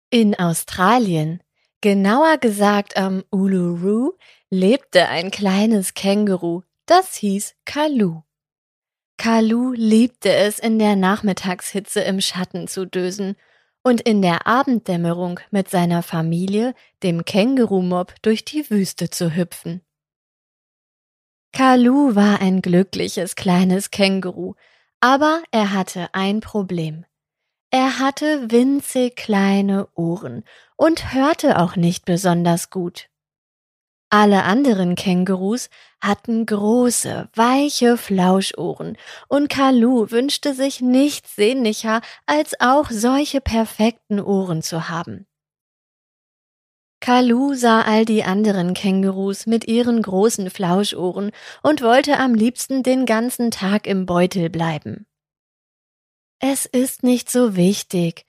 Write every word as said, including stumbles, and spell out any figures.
In Australien, genauer gesagt am Uluru, lebte ein kleines Känguru, das hieß Kalu. Kalu liebte es, in der Nachmittagshitze im Schatten zu dösen und in der Abenddämmerung mit seiner Familie, dem Kängurumob, durch die Wüste zu hüpfen. Kalu war ein glückliches kleines Känguru, aber er hatte ein Problem. Er hatte winzig kleine Ohren und hörte auch nicht besonders gut. Alle anderen Kängurus hatten große, weiche Flauschohren und Kalu wünschte sich nichts sehnlicher, als auch solche perfekten Ohren zu haben. Kalu sah all die anderen Kängurus mit ihren großen Flauschohren und wollte am liebsten den ganzen Tag im Beutel bleiben. »Es ist nicht so wichtig«,